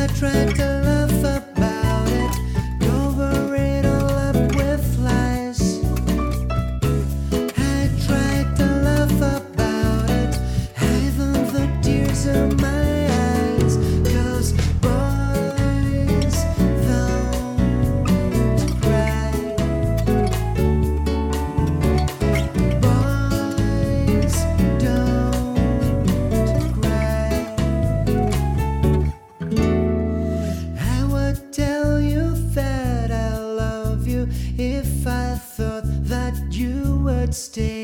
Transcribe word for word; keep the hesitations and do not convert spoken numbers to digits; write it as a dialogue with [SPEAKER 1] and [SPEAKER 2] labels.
[SPEAKER 1] tried to laugh about it, cover it all up with lies. I tried to laugh about it, hiding the tears in my eyes. 'Cause boys don't cry. Boys don't cry. I would tell you that I love you if I thought that you would stay.